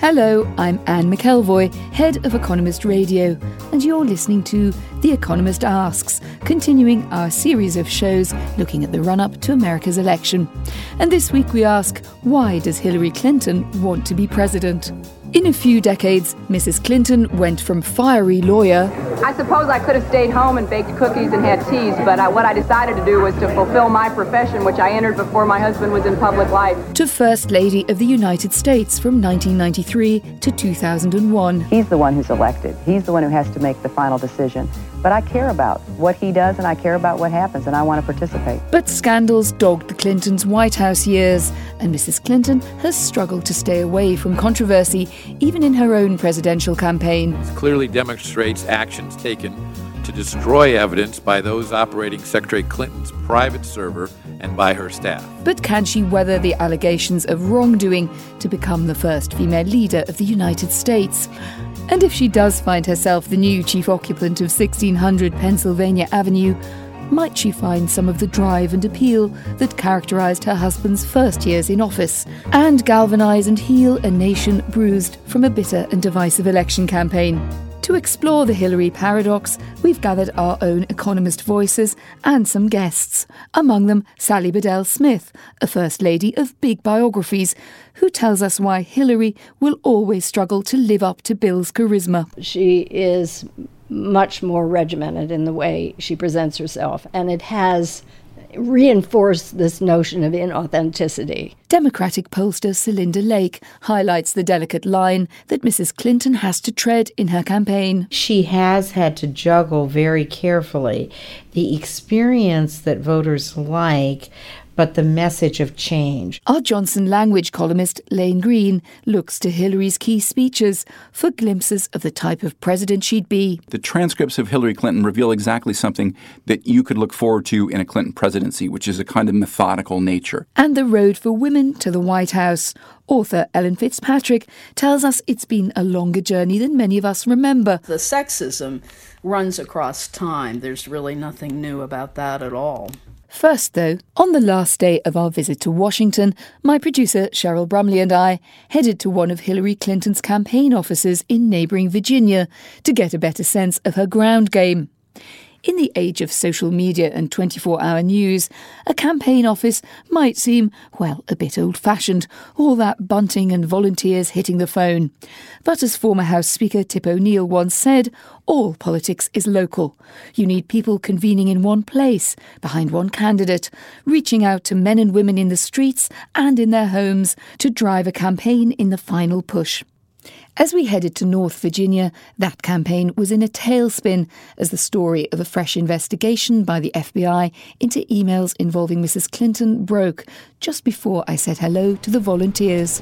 Hello, I'm Anne McElvoy, head of Economist Radio, and you're listening to The Economist Asks, continuing our series of shows looking at the run-up to America's election. And this week we ask, why does Hillary Clinton want to be president? In a few decades, Mrs. Clinton went from fiery lawyer... I suppose I could have stayed home and baked cookies and had teas, but what I decided to do was to fulfill my profession, which I entered before my husband was in public life. ...to First Lady of the United States from 1993 to 2001. He's the one who's elected. He's the one who has to make the final decision. But I care about what he does and I care about what happens and I want to participate. But scandals dogged the Clintons' White House years, and Mrs. Clinton has struggled to stay away from controversy, even in her own presidential campaign. It clearly demonstrates actions taken to destroy evidence by those operating Secretary Clinton's private server and by her staff. But can she weather the allegations of wrongdoing to become the first female leader of the United States? And if she does find herself the new chief occupant of 1600 Pennsylvania Avenue, might she find some of the drive and appeal that characterised her husband's first years in office, and galvanise and heal a nation bruised from a bitter and divisive election campaign? To explore the Hillary paradox, we've gathered our own economist voices and some guests, among them Sally Bedell Smith, a First Lady of big biographies, who tells us why Hillary will always struggle to live up to Bill's charisma. She is much more regimented in the way she presents herself, and it has reinforced this notion of inauthenticity. Democratic pollster Celinda Lake highlights the delicate line that Mrs. Clinton has to tread in her campaign. She has had to juggle very carefully the experience that voters like, but the message of change. Our Johnson language columnist Lane Green looks to Hillary's key speeches for glimpses of the type of president she'd be. The transcripts of Hillary Clinton reveal exactly something that you could look forward to in a Clinton presidency, which is a kind of methodical nature. And the road for women to the White House. Author Ellen Fitzpatrick tells us it's been a longer journey than many of us remember. The sexism runs across time. There's really nothing new about that at all. First, though, on the last day of our visit to Washington, my producer Cheryl Brumley and I headed to one of Hillary Clinton's campaign offices in neighbouring Virginia to get a better sense of her ground game. In the age of social media and 24-hour news, a campaign office might seem, well, a bit old-fashioned, all that bunting and volunteers hitting the phone. But as former House Speaker Tip O'Neill once said, all politics is local. You need people convening in one place, behind one candidate, reaching out to men and women in the streets and in their homes to drive a campaign in the final push. As we headed to North Virginia, that campaign was in a tailspin as the story of a fresh investigation by the FBI into emails involving Mrs. Clinton broke just before I said hello to the volunteers.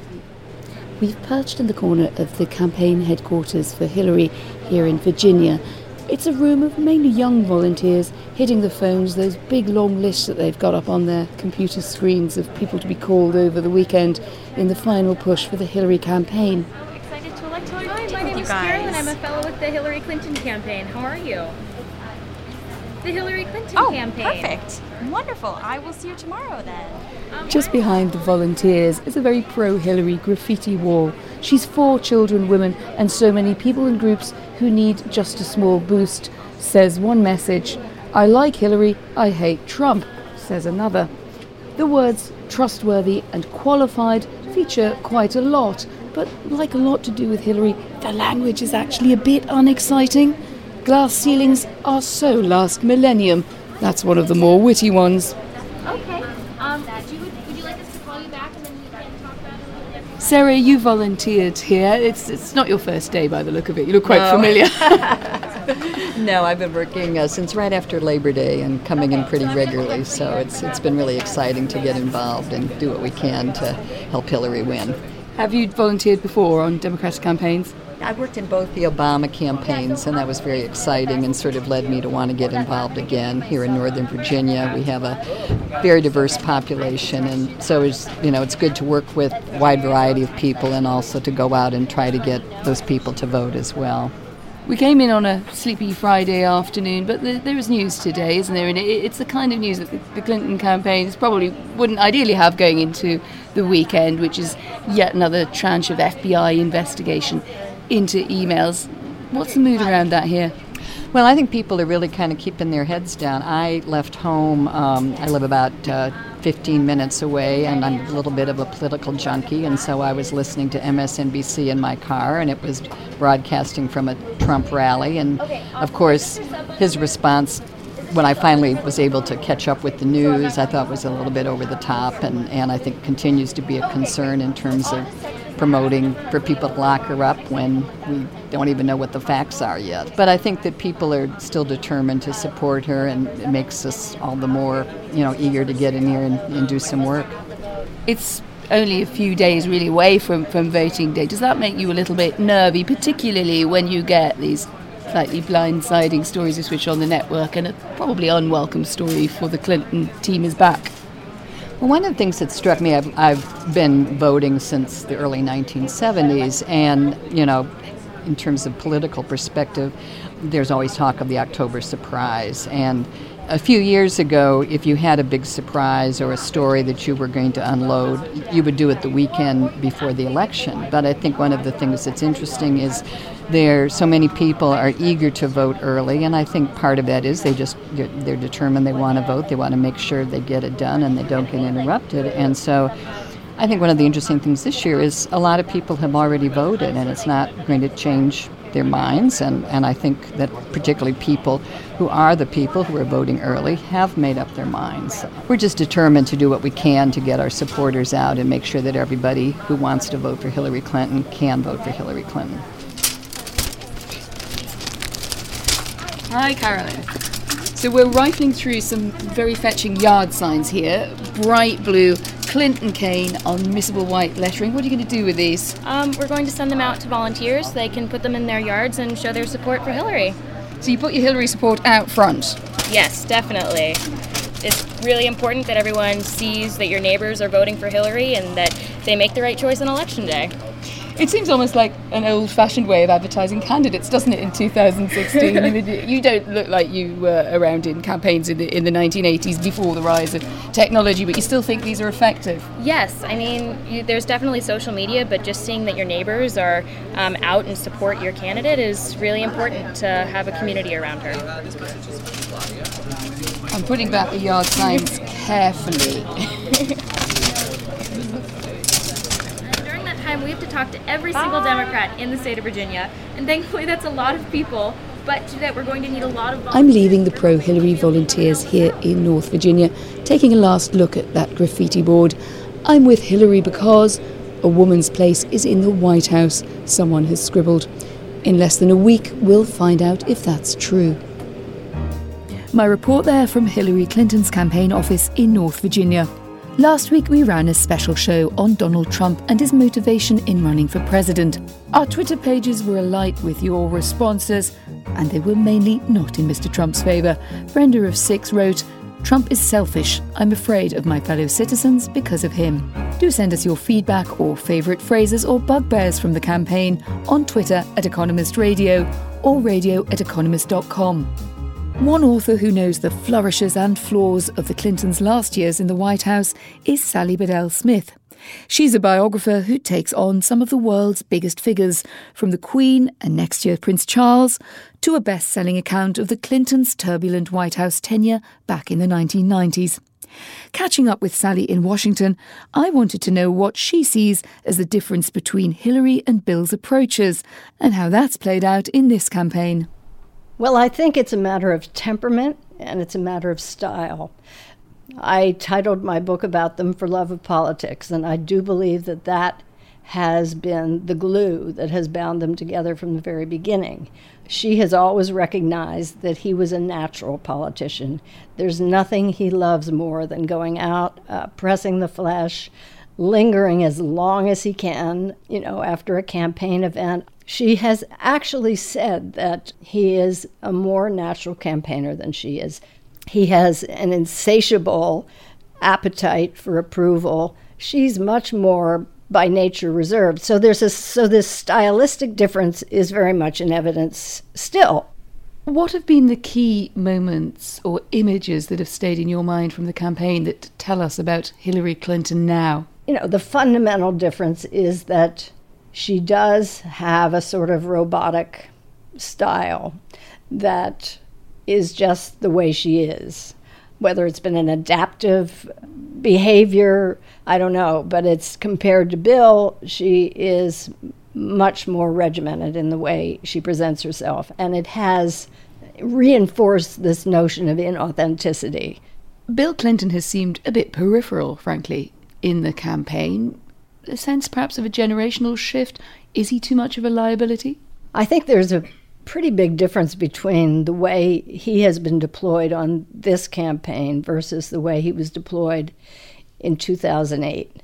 We've perched in the corner of the campaign headquarters for Hillary here in Virginia. It's a room of mainly young volunteers hitting the phones, those big long lists that they've got up on their computer screens of people to be called over the weekend in the final push for the Hillary campaign. Hi, my name is Carolyn. I'm a fellow with the Hillary Clinton campaign. How are you? The Hillary Clinton campaign. Oh, perfect. Wonderful. I will see you tomorrow then. Just behind the volunteers is a very pro-Hillary graffiti wall. She's for children, women, and so many people and groups who need just a small boost, says one message. I like Hillary, I hate Trump, says another. The words trustworthy and qualified feature quite a lot. But like a lot to do with Hillary, the language is actually a bit unexciting. Glass ceilings are so last millennium. That's one of the more witty ones. Okay. Would you like us to call you back and then we can talk about it a little bit? Sarah, you volunteered here. It's not your first day by the look of it. You look quite familiar. No, I've been working since right after Labor Day and coming in pretty regularly. So it's been really exciting to get involved and do what we can to help Hillary win. Have you volunteered before on Democratic campaigns? I worked in both the Obama campaigns, and that was very exciting and sort of led me to want to get involved again. Here in Northern Virginia, we have a very diverse population, and so it's good to work with a wide variety of people and also to go out and try to get those people to vote as well. We came in on a sleepy Friday afternoon, but there is news today, isn't there? And it's the kind of news that the Clinton campaign probably wouldn't ideally have going into the weekend, which is yet another tranche of FBI investigation into emails. What's the mood around that here? Well, I think people are really kind of keeping their heads down. I left home, I live about 15 minutes away, and I'm a little bit of a political junkie, and so I was listening to MSNBC in my car, and it was broadcasting from a Trump rally, and of course his response when I finally was able to catch up with the news, I thought was a little bit over the top, and I think continues to be a concern in terms of promoting for people to lock her up when we don't even know what the facts are yet. But I think that people are still determined to support her, and it makes us all the more, eager to get in here and do some work. It's only a few days really away from voting day. Does that make you a little bit nervy, particularly when you get these slightly blindsiding stories you switch on the network, and a probably unwelcome story for the Clinton team is back? Well, one of the things that struck me, I've been voting since the early 1970s, and, in terms of political perspective, there's always talk of the October surprise. And a few years ago, if you had a big surprise or a story that you were going to unload, you would do it the weekend before the election. But I think one of the things that's interesting is so many people are eager to vote early, and I think part of that is they're determined they want to vote. They want to make sure they get it done and they don't get interrupted. And so I think one of the interesting things this year is a lot of people have already voted, and it's not going to change their minds, and I think that particularly people who are the people who are voting early have made up their minds. We're just determined to do what we can to get our supporters out and make sure that everybody who wants to vote for Hillary Clinton can vote for Hillary Clinton. Hi, Carolyn. So we're rifling through some very fetching yard signs here. Bright blue, Clinton cane, unmissable white lettering. What are you going to do with these? We're going to send them out to volunteers so they can put them in their yards and show their support for Hillary. So you put your Hillary support out front? Yes, definitely. It's really important that everyone sees that your neighbors are voting for Hillary and that they make the right choice on Election Day. It seems almost like an old-fashioned way of advertising candidates, doesn't it, in 2016? I mean, you don't look like you were around in campaigns in the 1980s before the rise of technology, but you still think these are effective? Yes. I mean, there's definitely social media, but just seeing that your neighbors are out and support your candidate is really important to have a community around her. I'm putting back the yard signs carefully. We have to talk to every single Democrat in the state of Virginia, and thankfully that's a lot of people, but to do that we're going to need a lot of volunteers. I'm leaving the pro-Hillary volunteers here in North Virginia, taking a last look at that graffiti board. I'm with Hillary because a woman's place is in the White House, someone has scribbled. In less than a week, we'll find out if that's true. My report there from Hillary Clinton's campaign office in North Virginia. Last week we ran a special show on Donald Trump and his motivation in running for president. Our Twitter pages were alight with your responses, and they were mainly not in Mr. Trump's favour. Brenda of 6 wrote, "Trump is selfish. I'm afraid of my fellow citizens because of him." Do send us your feedback or favourite phrases or bugbears from the campaign on Twitter @Economist Radio or radio@economist.com. One author who knows the flourishes and flaws of the Clintons' last years in the White House is Sally Bedell Smith. She's a biographer who takes on some of the world's biggest figures, from the Queen and next year Prince Charles, to a best-selling account of the Clintons' turbulent White House tenure back in the 1990s. Catching up with Sally in Washington, I wanted to know what she sees as the difference between Hillary and Bill's approaches, and how that's played out in this campaign. Well, I think it's a matter of temperament and it's a matter of style. I titled my book about them For Love of Politics, and I do believe that that has been the glue that has bound them together from the very beginning. She has always recognized that he was a natural politician. There's nothing he loves more than going out, pressing the flesh, lingering as long as he can, after a campaign event. She has actually said that he is a more natural campaigner than she is. He has an insatiable appetite for approval. She's much more by nature reserved. So this stylistic difference is very much in evidence still. What have been the key moments or images that have stayed in your mind from the campaign that tell us about Hillary Clinton now? The fundamental difference is that she does have a sort of robotic style that is just the way she is. Whether it's been an adaptive behavior, I don't know, but it's compared to Bill, she is much more regimented in the way she presents herself, and it has reinforced this notion of inauthenticity. Bill Clinton has seemed a bit peripheral, frankly, in the campaign. A sense perhaps of a generational shift. Is he too much of a liability? I think there's a pretty big difference between the way he has been deployed on this campaign versus the way he was deployed in 2008.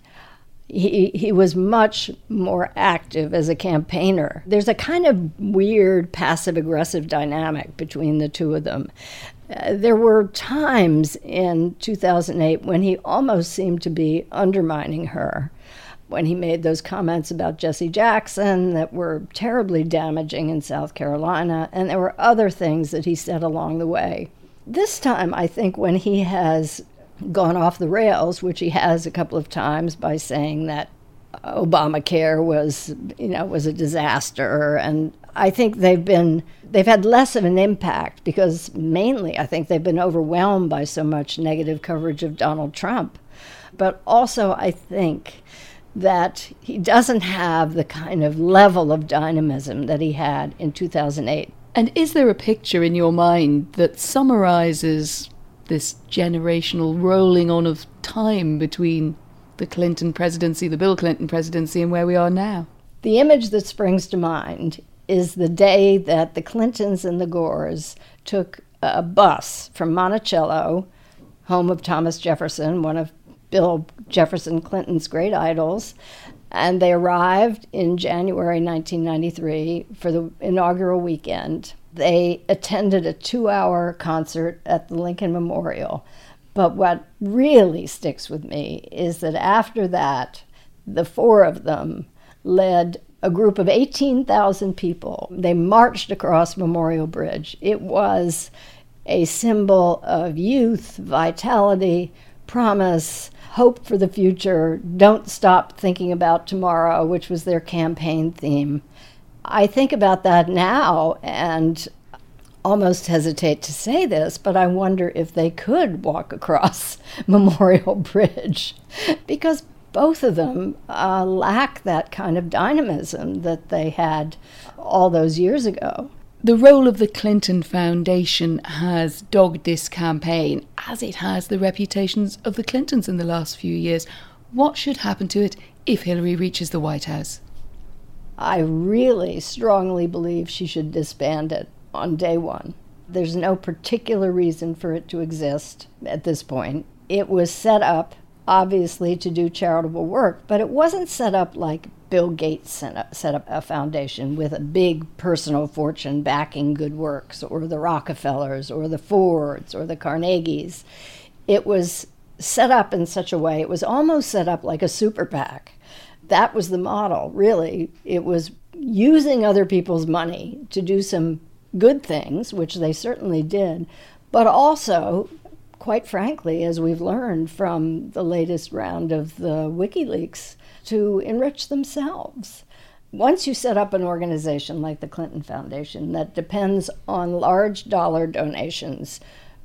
He was much more active as a campaigner. There's a kind of weird passive-aggressive dynamic between the two of them. There were times in 2008 when he almost seemed to be undermining her, when he made those comments about Jesse Jackson that were terribly damaging in South Carolina, and there were other things that he said along the way. This time, I think when he has gone off the rails, which he has a couple of times by saying that Obamacare was a disaster, and I think they've had less of an impact because mainly I think they've been overwhelmed by so much negative coverage of Donald Trump. But also I think that he doesn't have the kind of level of dynamism that he had in 2008. And is there a picture in your mind that summarizes this generational rolling on of time between the Clinton presidency, the Bill Clinton presidency, and where we are now? The image that springs to mind is the day that the Clintons and the Gores took a bus from Monticello, home of Thomas Jefferson, one of Bill Jefferson Clinton's great idols, and they arrived in January 1993 for the inaugural weekend. They attended a 2-hour concert at the Lincoln Memorial. But what really sticks with me is that after that, the four of them led a group of 18,000 people. They marched across Memorial Bridge. It was a symbol of youth, vitality, promise, hope for the future, don't stop thinking about tomorrow, which was their campaign theme. I think about that now and almost hesitate to say this, but I wonder if they could walk across Memorial Bridge, because both of them lack that kind of dynamism that they had all those years ago. The role of the Clinton Foundation has dogged this campaign, as it has the reputations of the Clintons in the last few years. What should happen to it if Hillary reaches the White House? I really strongly believe she should disband it on day one. There's no particular reason for it to exist at this point. It was set up, obviously, to do charitable work, but it wasn't set up like Bill Gates set up a foundation with a big personal fortune backing good works, or the Rockefellers, or the Fords, or the Carnegies. It was set up in such a way, it was almost set up like a super PAC. That was the model, really. It was using other people's money to do some good things, which they certainly did, but also, quite frankly, as we've learned from the latest round of the WikiLeaks, to enrich themselves. Once you set up an organization like the Clinton Foundation that depends on large dollar donations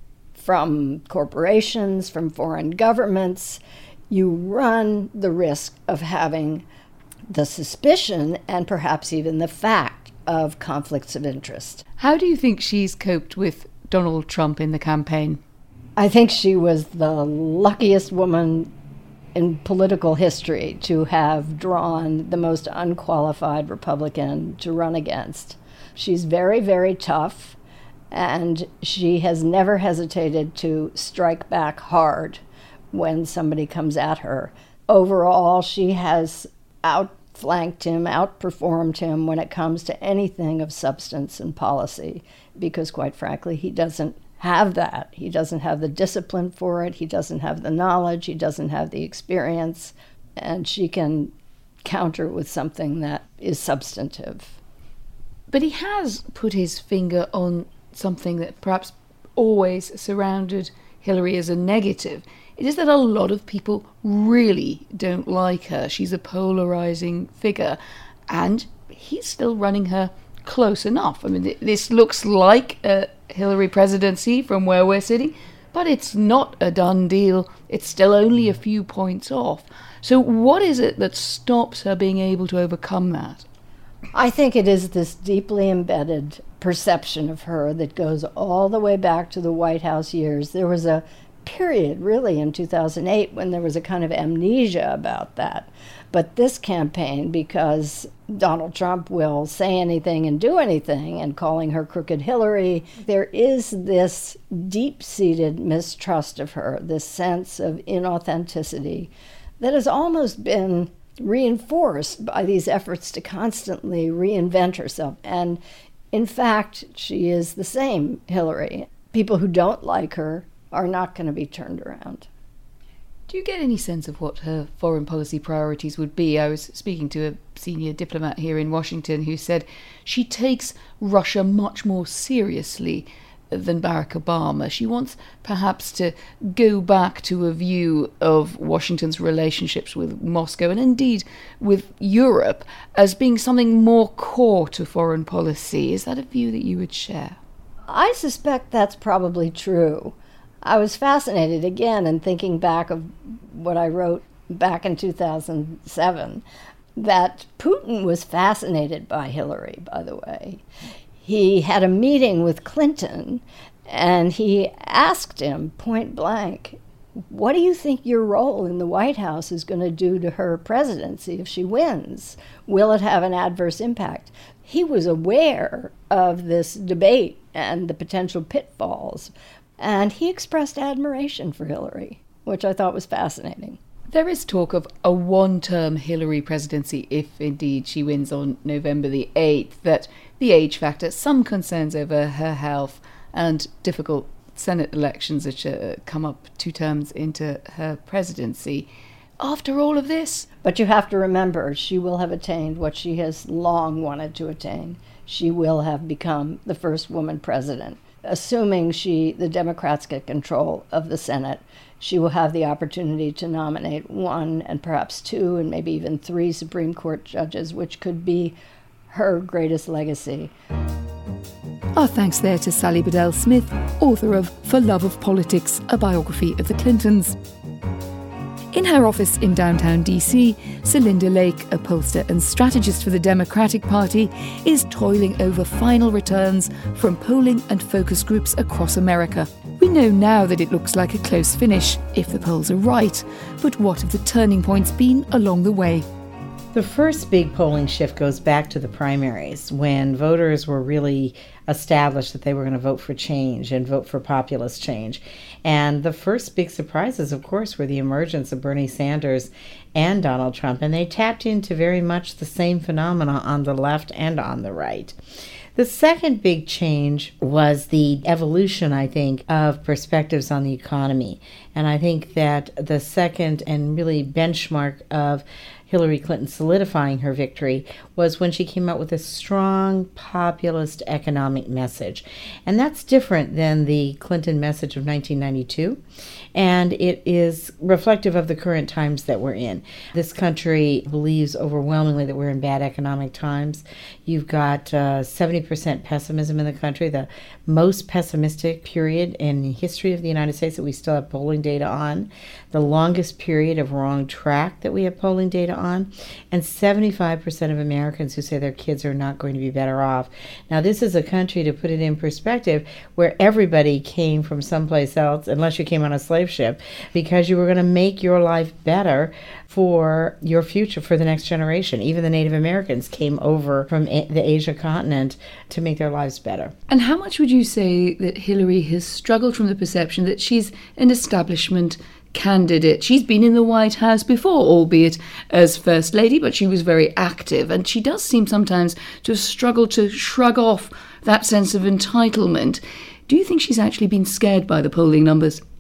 from corporations, from foreign governments, you run the risk of having the suspicion and perhaps even the fact of conflicts of interest. How do you think she's coped with Donald Trump in the campaign? I think she was the luckiest woman in political history to have drawn the most unqualified Republican to run against. She's very, very tough, and she has never hesitated to strike back hard when somebody comes at her. Overall, she has outflanked him, outperformed him when it comes to anything of substance and policy, because quite frankly, he doesn't have that. He doesn't have the discipline for it. He doesn't have the knowledge. He doesn't have the experience. And she can counter with something that is substantive. But he has put his finger on something that perhaps always surrounded Hillary as a negative. It is that a lot of people really don't like her. She's a polarizing figure, and he's still running her close enough. I mean, this looks like a Hillary presidency from where we're sitting, but it's not a done deal. It's still only a few points off. So what is it that stops her being able to overcome that? I think it is this deeply embedded perception of her that goes all the way back to the White House years. There was a period, really, in 2008 when there was a kind of amnesia about that. But this campaign, because Donald Trump will say anything and do anything, and calling her Crooked Hillary, there is this deep-seated mistrust of her, this sense of inauthenticity that has almost been reinforced by these efforts to constantly reinvent herself. And in fact, she is the same Hillary. People who don't like her are not going to be turned around. Do you get any sense of what her foreign policy priorities would be? I was speaking to a senior diplomat here in Washington who said she takes Russia much more seriously than Barack Obama. She wants perhaps to go back to a view of Washington's relationships with Moscow and indeed with Europe as being something more core to foreign policy. Is that a view that you would share? I suspect that's probably true. I was fascinated again in thinking back of what I wrote back in 2007, that Putin was fascinated by Hillary, by the way. He had a meeting with Clinton, and he asked him point blank, what do you think your role in the White House is going to do to her presidency if she wins? Will it have an adverse impact? He was aware of this debate and the potential pitfalls, and he expressed admiration for Hillary, which I thought was fascinating. There is talk of a one-term Hillary presidency if indeed she wins on November the 8th, that the age factor, some concerns over her health, and difficult Senate elections which come up 2 terms into her presidency. After all of this... But you have to remember, she will have attained what she has long wanted to attain. She will have become the first woman president. Assuming the Democrats get control of the Senate, she will have the opportunity to nominate 1 and perhaps 2 and maybe even 3 Supreme Court judges, which could be her greatest legacy. Our thanks there to Sally Bedell Smith, author of For Love of Politics, a biography of the Clintons. In her office in downtown DC, Celinda Lake, a pollster and strategist for the Democratic Party, is toiling over final returns from polling and focus groups across America. We know now that it looks like a close finish, if the polls are right, but what have the turning points been along the way? The first big polling shift goes back to the primaries, when voters were really established that they were going to vote for change and vote for populist change. And the first big surprises, of course, were the emergence of Bernie Sanders and Donald Trump, and they tapped into very much the same phenomena on the left and on the right. The second big change was the evolution, I think, of perspectives on the economy. And I think that the second and really benchmark of Hillary Clinton solidifying her victory was when she came out with a strong populist economic message. And that's different than the Clinton message of 1992. And it is reflective of the current times that we're in. This country believes overwhelmingly that we're in bad economic times. You've got 70% pessimism in the country, the most pessimistic period in the history of the United States that we still have polling data on, the longest period of wrong track that we have polling data on, and 75% of Americans who say their kids are not going to be better off. Now, this is a country, to put it in perspective, where everybody came from someplace else, unless you came on a slave ship, because you were going to make your life better for your future, for the next generation. Even the Native Americans came over from the Asia continent to make their lives better. And how much would you say that Hillary has struggled from the perception that she's an establishment candidate? She's been in the White House before, albeit as First Lady, but she was very active, and she does seem sometimes to struggle to shrug off that sense of entitlement. Do you think she's actually been scared by the polling numbers?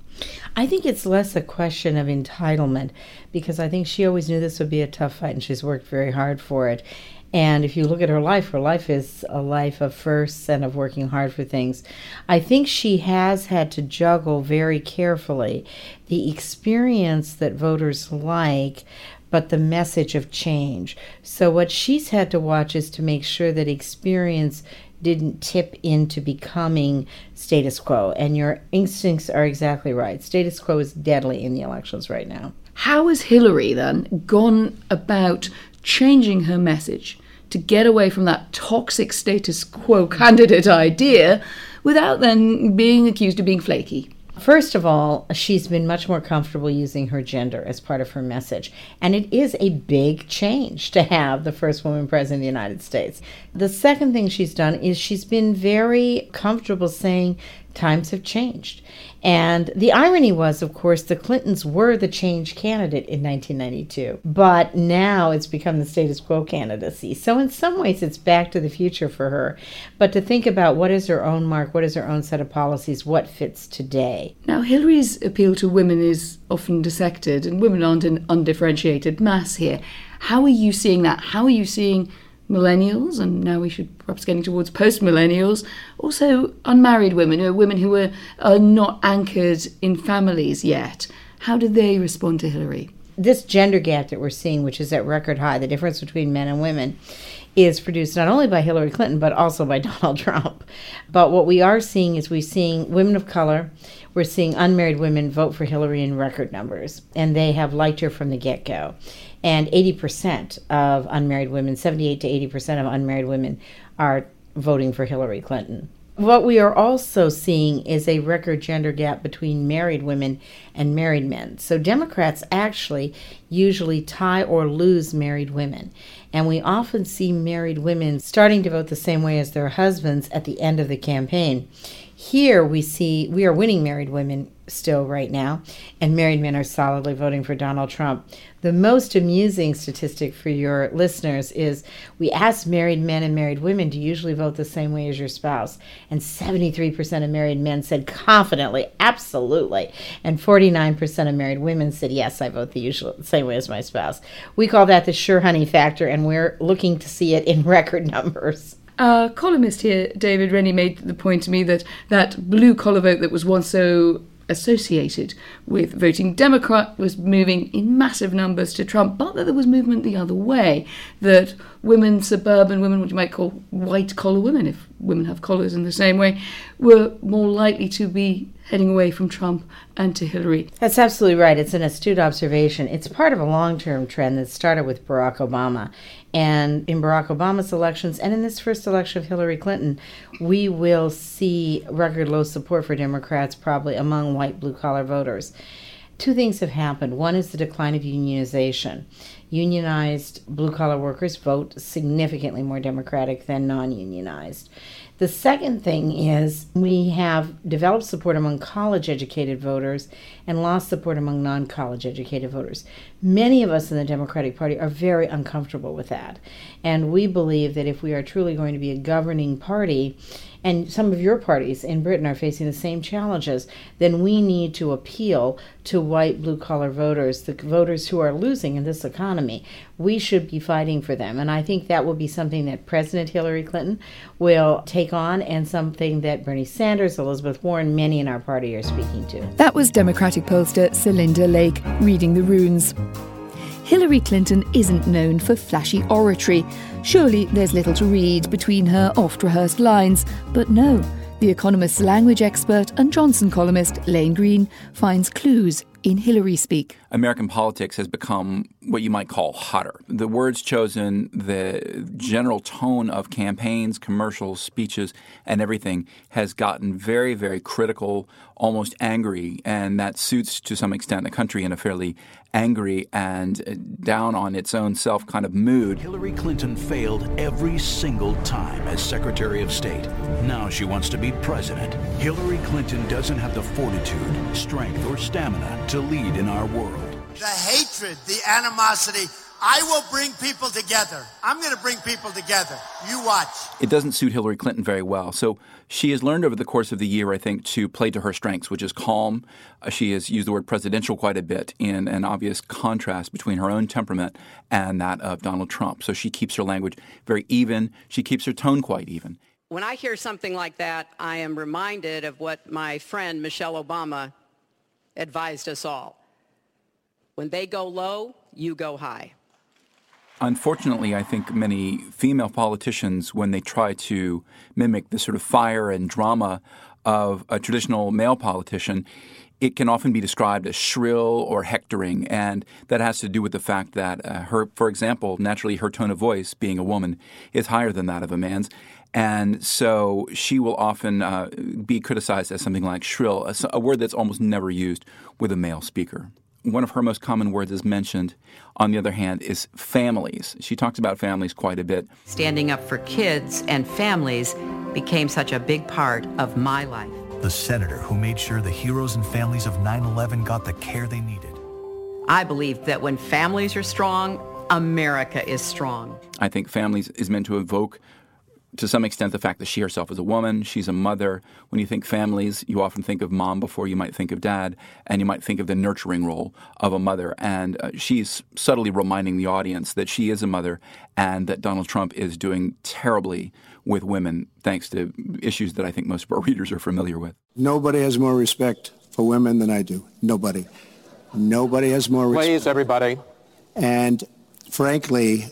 I think it's less a question of entitlement, because I think she always knew this would be a tough fight, and she's worked very hard for it. And if you look at her life is a life of firsts and of working hard for things. I think she has had to juggle very carefully the experience that voters like, but the message of change. So what she's had to watch is to make sure that experience didn't tip into becoming status quo. And your instincts are exactly right. Status quo is deadly in the elections right now. How has Hillary then gone about changing her message to get away from that toxic status quo candidate idea without then being accused of being flaky? First of all, she's been much more comfortable using her gender as part of her message. And it is a big change to have the first woman president of the United States. The second thing she's done is she's been very comfortable saying times have changed. And the irony was, of course, the Clintons were the change candidate in 1992. But now it's become the status quo candidacy. So in some ways, it's back to the future for her. But to think about what is her own mark, what is her own set of policies, what fits today. Now, Hillary's appeal to women is often dissected, and women aren't an undifferentiated mass here. How are you seeing that? How are you seeing millennials, and now we should perhaps getting towards post-millennials, also unmarried women, women who are not anchored in families yet? How do they respond to Hillary? This gender gap that we're seeing, which is at record high, the difference between men and women, is produced not only by Hillary Clinton, but also by Donald Trump. But what we are seeing is we're seeing women of color, we're seeing unmarried women vote for Hillary in record numbers, and they have liked her from the get-go. And 80% of unmarried women, 78 to 80% of unmarried women are voting for Hillary Clinton. What we are also seeing is a record gender gap between married women and married men. So Democrats actually usually tie or lose married women. And we often see married women starting to vote the same way as their husbands at the end of the campaign. Here we are winning married women still right now, and married men are solidly voting for Donald Trump. The most amusing statistic for your listeners is we asked married men and married women, do you usually vote the same way as your spouse? And 73% of married men said confidently, absolutely. And 49% of married women said, yes, I vote the same way as my spouse. We call that the sure honey factor, and we're looking to see it in record numbers. Our columnist here, David Rennie, made the point to me that that blue-collar vote that was once so associated with voting Democrat was moving in massive numbers to Trump, but that there was movement the other way, that women, suburban women, what you might call white-collar women, if women have collars in the same way, were more likely to be heading away from Trump and to Hillary. That's absolutely right. It's an astute observation. It's part of a long-term trend that started with Barack Obama. And in Barack Obama's elections and in this first election of Hillary Clinton, we will see record low support for Democrats probably among white blue-collar voters. Two things have happened. One is the decline of unionization. Unionized blue-collar workers vote significantly more Democratic than non-unionized. The second thing is we have developed support among college-educated voters and lost support among non-college-educated voters. Many of us in the Democratic Party are very uncomfortable with that. And we believe that if we are truly going to be a governing party, and some of your parties in Britain are facing the same challenges, then we need to appeal to white blue-collar voters, the voters who are losing in this economy. We should be fighting for them. And I think that will be something that President Hillary Clinton will take on, and something that Bernie Sanders, Elizabeth Warren, many in our party are speaking to. That was Democratic pollster Celinda Lake reading the runes. Hillary Clinton isn't known for flashy oratory. Surely there's little to read between her oft-rehearsed lines. But no, The Economist's language expert and Johnson columnist Lane Green finds clues in Hillary speak. American politics has become what you might call hotter. The words chosen, the general tone of campaigns, commercials, speeches, and everything has gotten very, very critical, almost angry, and that suits to some extent the country in a fairly angry and down on its own self kind of mood. Hillary Clinton failed every single time as Secretary of State. Now she wants to be president. Hillary Clinton doesn't have the fortitude, strength, or stamina to lead in our world. The hatred, the animosity I will bring people together. I'm going to bring people together. You watch. It doesn't suit Hillary Clinton very well. So she has learned over the course of the year, I think, to play to her strengths, which is calm. She has used the word presidential quite a bit in an obvious contrast between her own temperament and that of Donald Trump. So she keeps her language very even. She keeps her tone quite even. When I hear something like that, I am reminded of what my friend Michelle Obama advised us all. When they go low, you go high. Unfortunately, I think many female politicians, when they try to mimic the sort of fire and drama of a traditional male politician, it can often be described as shrill or hectoring, and that has to do with the fact that for example, naturally her tone of voice, being a woman, is higher than that of a man's. And so she will often be criticized as something like shrill, a word that's almost never used with a male speaker. One of her most common words is mentioned, on the other hand, is families. She talks about families quite a bit. Standing up for kids and families became such a big part of my life. The senator who made sure the heroes and families of 9/11 got the care they needed. I believe that when families are strong, America is strong. I think families is meant to evoke, to some extent, the fact that she herself is a woman, she's a mother. When you think families, you often think of mom before you might think of dad, and you might think of the nurturing role of a mother. And she's subtly reminding the audience that she is a mother and that Donald Trump is doing terribly with women, thanks to issues that I think most of our readers are familiar with. Nobody has more respect for women than I do. Nobody. Nobody has more respect. Please, everybody. And frankly,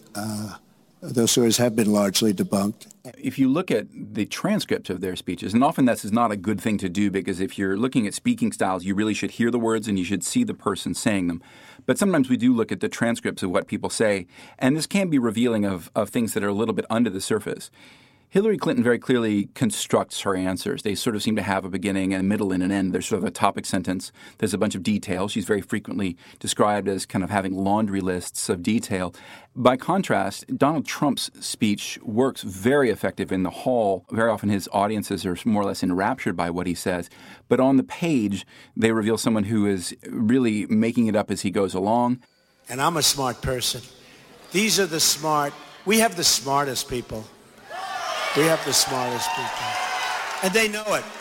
those stories have been largely debunked. If you look at the transcript of their speeches, and often this is not a good thing to do because if you're looking at speaking styles, you really should hear the words and you should see the person saying them. But sometimes we do look at the transcripts of what people say, and this can be revealing of things that are a little bit under the surface. Hillary Clinton very clearly constructs her answers. They sort of seem to have a beginning and a middle and an end. There's sort of a topic sentence. There's a bunch of details. She's very frequently described as kind of having laundry lists of detail. By contrast, Donald Trump's speech works very effective in the hall. Very often his audiences are more or less enraptured by what he says. But on the page, they reveal someone who is really making it up as he goes along. And I'm a smart person. These are the smart. We have the smartest people. We have the smartest people. And they know it.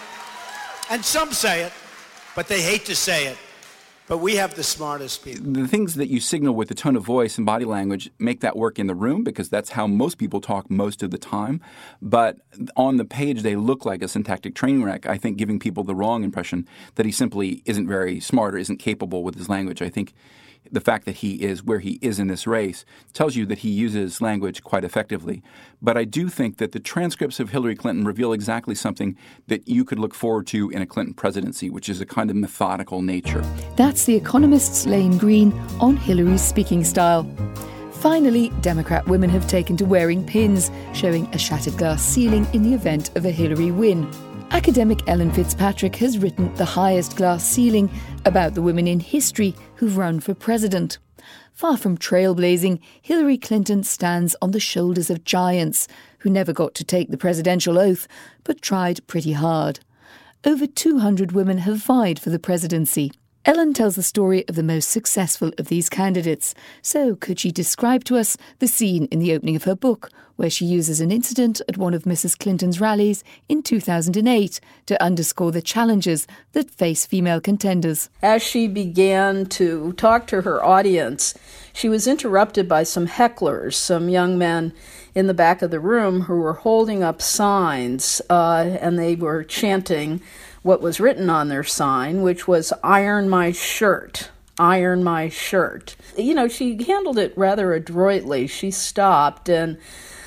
And some say it, but they hate to say it. But we have the smartest people. The things that you signal with the tone of voice and body language make that work in the room because that's how most people talk most of the time. But on the page, they look like a syntactic train wreck, I think giving people the wrong impression that he simply isn't very smart or isn't capable with his language. I think the fact that he is where he is in this race tells you that he uses language quite effectively. But I do think that the transcripts of Hillary Clinton reveal exactly something that you could look forward to in a Clinton presidency, which is a kind of methodical nature. That's The Economist's Lane Green on Hillary's speaking style. Finally, Democrat women have taken to wearing pins, showing a shattered glass ceiling in the event of a Hillary win. Academic Ellen Fitzpatrick has written The Highest Glass Ceiling about the women in history who've run for president. Far from trailblazing, Hillary Clinton stands on the shoulders of giants who never got to take the presidential oath, but tried pretty hard. Over 200 women have vied for the presidency. Ellen tells the story of the most successful of these candidates. So could she describe to us the scene in the opening of her book, where she uses an incident at one of Mrs. Clinton's rallies in 2008 to underscore the challenges that face female contenders? As she began to talk to her audience, she was interrupted by some hecklers, some young men in the back of the room who were holding up signs, and they were chanting what was written on their sign, which was, "Iron my shirt, iron my shirt." You know, she handled it rather adroitly. She stopped and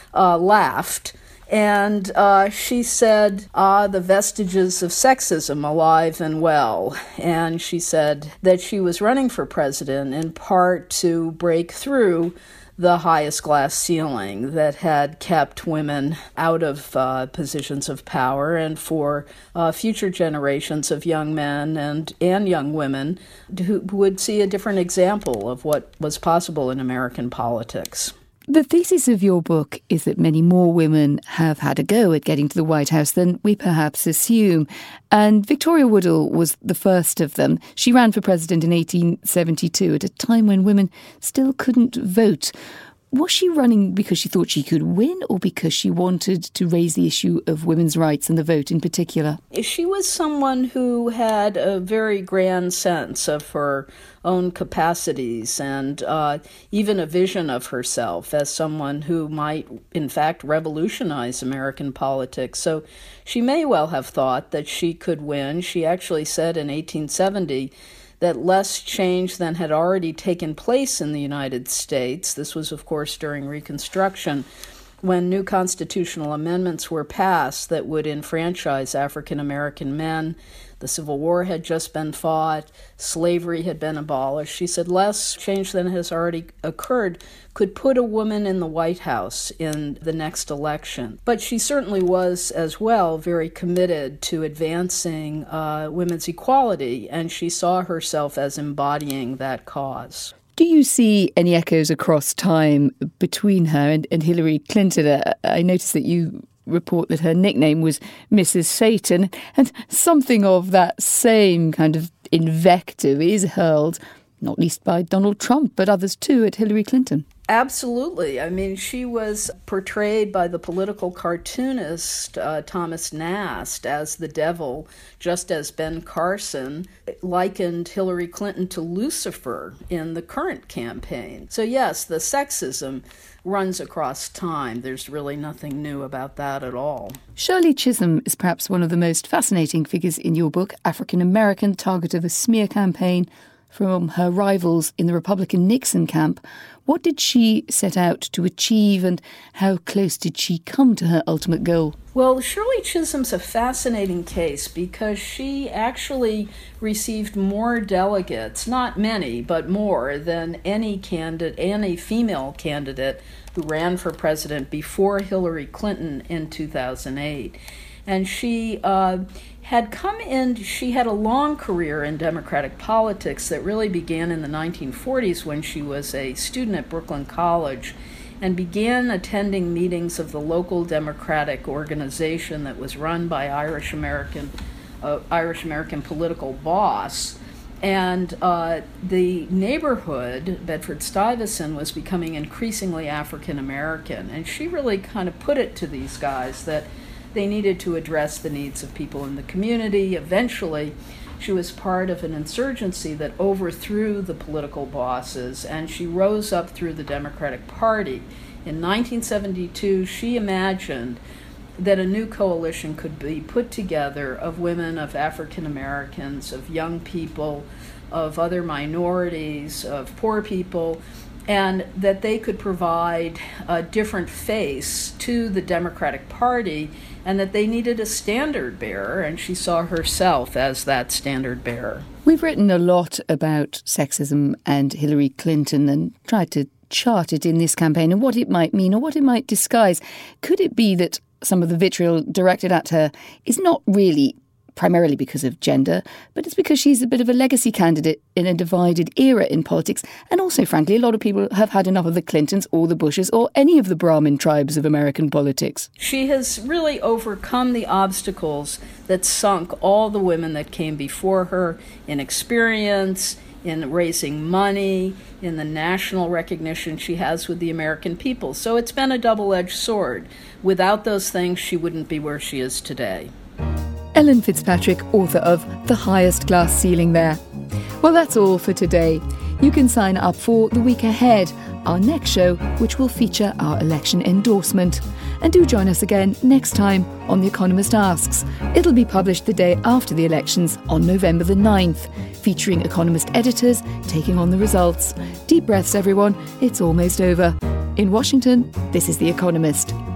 laughed, and she said, the vestiges of sexism alive and well. And she said that she was running for president in part to break through the highest glass ceiling that had kept women out of positions of power, and for future generations of young men and young women who would see a different example of what was possible in American politics. The thesis of your book is that many more women have had a go at getting to the White House than we perhaps assume. And Victoria Woodhull was the first of them. She ran for president in 1872 at a time when women still couldn't vote. Was she running because she thought she could win, or because she wanted to raise the issue of women's rights and the vote in particular? She was someone who had a very grand sense of her own capacities and even a vision of herself as someone who might, in fact, revolutionize American politics. So she may well have thought that she could win. She actually said in 1870 that less change than had already taken place in the United States, this was, of course, during Reconstruction, when new constitutional amendments were passed that would enfranchise African American men. The Civil War had just been fought, slavery had been abolished. She said less change than has already occurred could put a woman in the White House in the next election. But she certainly was, as well, very committed to advancing women's equality, and she saw herself as embodying that cause. Do you see any echoes across time between her and Hillary Clinton? I noticed that you report that her nickname was Mrs. Satan, and something of that same kind of invective is hurled, not least by Donald Trump, but others too, at Hillary Clinton. Absolutely. I mean, she was portrayed by the political cartoonist Thomas Nast as the devil, just as Ben Carson likened Hillary Clinton to Lucifer in the current campaign. So yes, the sexism runs across time. There's really nothing new about that at all. Shirley Chisholm is perhaps one of the most fascinating figures in your book, African-American, target of a smear campaign from her rivals in the Republican Nixon camp. What did she set out to achieve, and how close did she come to her ultimate goal? Well, Shirley Chisholm's a fascinating case because she actually received more delegates, not many, but more than any female candidate who ran for president before Hillary Clinton in 2008. And she she had a long career in Democratic politics that really began in the 1940s when she was a student at Brooklyn College and began attending meetings of the local Democratic organization that was run by Irish American political boss. And the neighborhood, Bedford-Stuyvesant, was becoming increasingly African American. And she really kind of put it to these guys that they needed to address the needs of people in the community. Eventually, she was part of an insurgency that overthrew the political bosses, and she rose up through the Democratic Party. In 1972, she imagined that a new coalition could be put together of women, of African Americans, of young people, of other minorities, of poor people, and that they could provide a different face to the Democratic Party, and that they needed a standard bearer, and she saw herself as that standard bearer. We've written a lot about sexism and Hillary Clinton and tried to chart it in this campaign and what it might mean or what it might disguise. Could it be that some of the vitriol directed at her is not really primarily because of gender, but it's because she's a bit of a legacy candidate in a divided era in politics? And also, frankly, a lot of people have had enough of the Clintons or the Bushes or any of the Brahmin tribes of American politics. She has really overcome the obstacles that sunk all the women that came before her in experience, in raising money, in the national recognition she has with the American people. So it's been a double-edged sword. Without those things, she wouldn't be where she is today. Ellen Fitzpatrick, author of The Highest Glass Ceiling There. Well, that's all for today. You can sign up for The Week Ahead, our next show, which will feature our election endorsement. And do join us again next time on The Economist Asks. It'll be published the day after the elections on November the 9th, featuring Economist editors taking on the results. Deep breaths, everyone. It's almost over. In Washington, this is The Economist.